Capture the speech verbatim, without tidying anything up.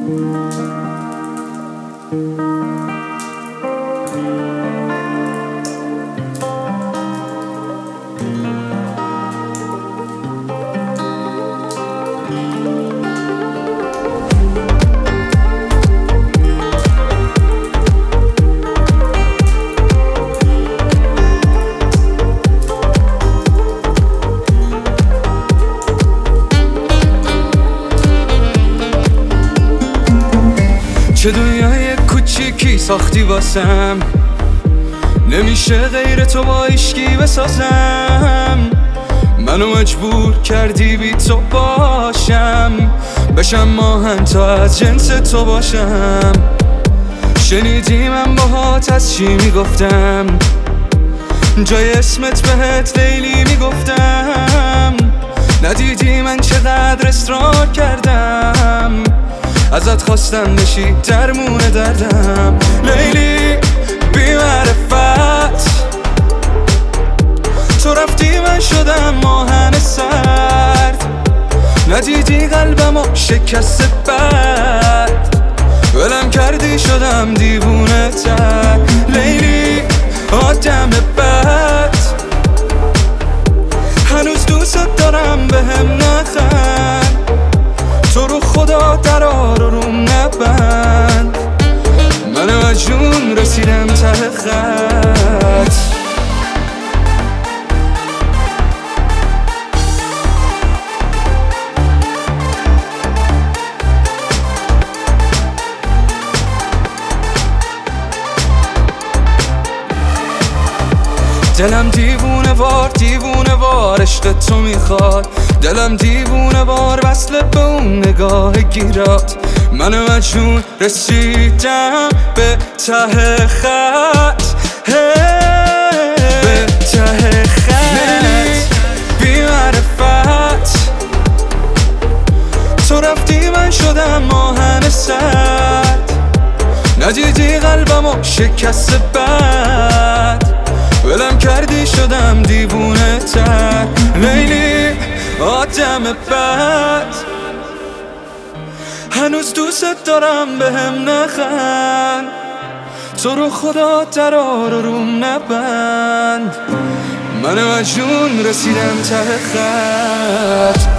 چه دنیای کوچیکی ساختی واسم، نمیشه غیر تو با عشقی بسازم. منو مجبور کردی بی تو باشم، بشم ماهن تا از جنس تو باشم. شنیدی من باهات از چی میگفتم، جای اسمت بهت لیلی میگفتم. ندیدی من چقدر اصرار کردم، ازت خواستم بشی درمون دردم. لیلی بی معرفت، تو رفتی من شدم ماهن سرد. ندیدی قلبمو شکست بد، ولم کردی شدم دیوونه تر. لیلی آدم بد، هنوز دوست دارم بهم نخند. تو رو خدا درا رو روم نبند، من مجنون رسیدم ته خط. دلم دیوونه وار دیوونه وار عشق تو میخواد. دلم دیوونه وار وصل به اون نگاه گیرات. من مجنون رسیدم به ته خط، به ته خط. بی معرفت، تو رفتی من شدم ماهن سرد. ندیدی قلبمو شکست بد، ولم کردی شدم دیوونه تر. لیلی آدم بد، هنوز دوست دارم بهم نخند. تو رو خدا درا رو روم نبند، من مجنون رسیدم ته خط.